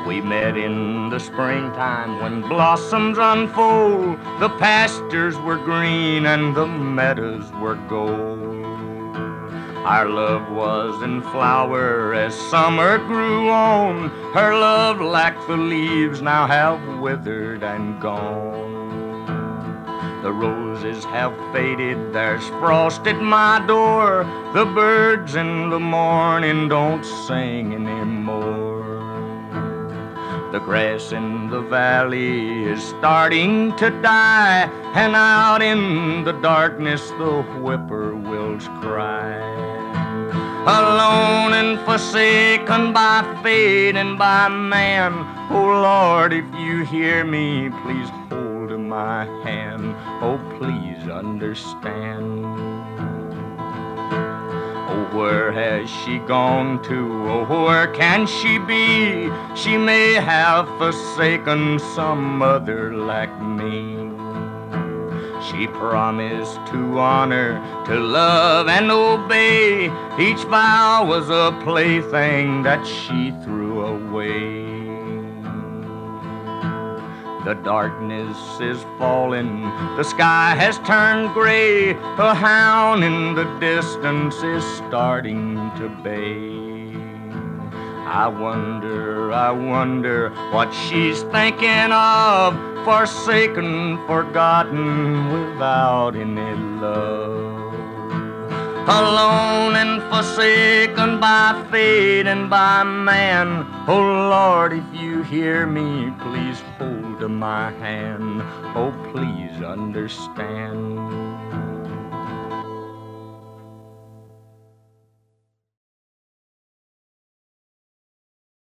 We met in the springtime when blossoms unfold. The pastures were green and the meadows were gold. Our love was in flower as summer grew on. Her love, like the leaves, now have withered and gone. The roses have faded, there's frost at my door. The birds in the morning don't sing anymore. The grass in the valley is starting to die, and out in the darkness the whippoorwills cry. Alone and forsaken by fate and by man, oh Lord, if you hear me, please hold my hand. Oh, please understand. Oh, where has she gone to? Oh, where can she be? She may have forsaken some other like me. She promised to honor, to love and obey. Each vow was a plaything that she threw away. The darkness is falling, the sky has turned gray. A hound in the distance is starting to bay. I wonder what she's thinking of, forsaken, forgotten, without any love. Alone and forsaken by fate and by man, oh Lord, if you hear me, please hold my hand. Oh, please understand.